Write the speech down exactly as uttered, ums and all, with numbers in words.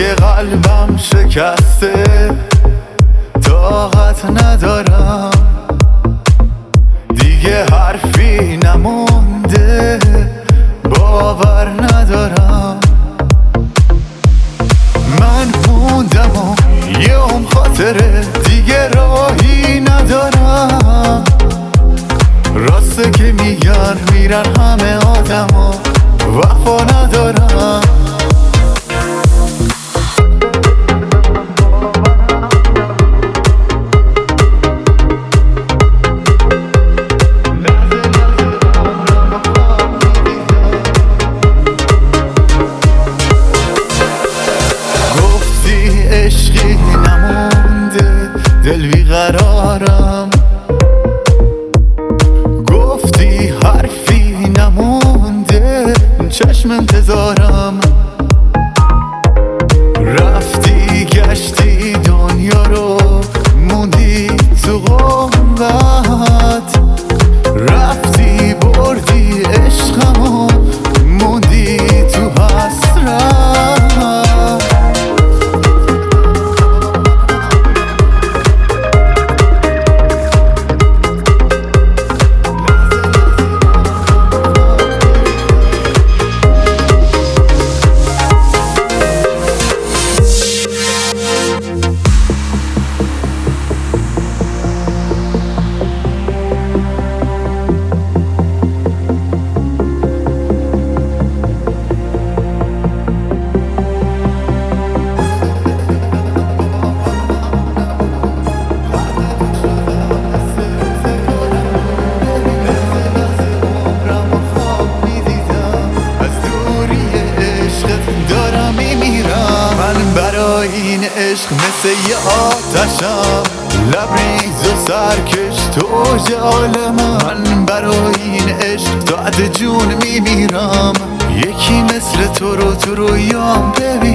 دیگه قلبم شکسته، طاقت ندارم دیگه، حرفی نمونده، باور ندارم. من موندم و یه هم خاطره، دیگه راهی ندارم. راسته که میگن میرن همه آدما، وفا ندارم. گفتی عشقی نمونده، دل بیقرارم. گفتی حرفی نمونده، چشم انتظارم. رفتی گشتی دنیا رو، موندی تو غربت. رفتی بردی عشقمو، موندی تو حسرت. این عشق مثل یه آتشم، لبریز و سرکش تو جال من. برای این عشق تا حد جون میمیرم، یکی مثل تو رو تو رویام ببین.